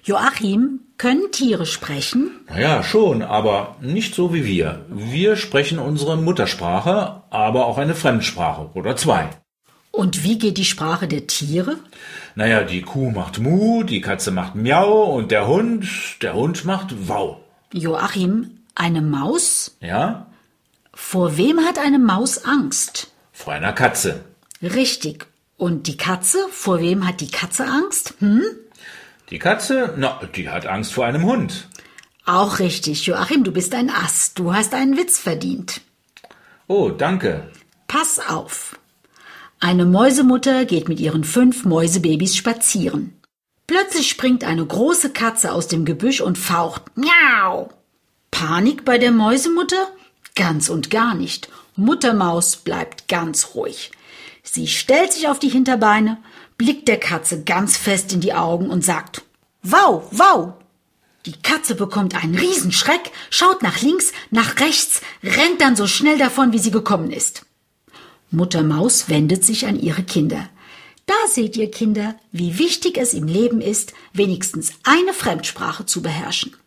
Joachim, können Tiere sprechen? Naja, schon, aber nicht so wie wir. Wir sprechen unsere Muttersprache, aber auch eine Fremdsprache oder zwei. Und wie geht die Sprache der Tiere? Naja, die Kuh macht Mu, die Katze macht Miau und der Hund macht Wau. Joachim, eine Maus? Ja? Vor wem hat eine Maus Angst? Vor einer Katze. Richtig. Und die Katze? Vor wem hat die Katze Angst? Die Katze, die hat Angst vor einem Hund. Auch richtig. Joachim, du bist ein Ass. Du hast einen Witz verdient. Oh, danke. Pass auf. Eine Mäusemutter geht mit ihren 5 Mäusebabys spazieren. Plötzlich springt eine große Katze aus dem Gebüsch und faucht. Miau! Panik bei der Mäusemutter? Ganz und gar nicht. Muttermaus bleibt ganz ruhig. Sie stellt sich auf die Hinterbeine, blickt der Katze ganz fest in die Augen und sagt, Wau, wau! Die Katze bekommt einen Riesenschreck, schaut nach links, nach rechts, rennt dann so schnell davon, wie sie gekommen ist. Mutter Maus wendet sich an ihre Kinder. Da seht ihr, Kinder, wie wichtig es im Leben ist, wenigstens eine Fremdsprache zu beherrschen.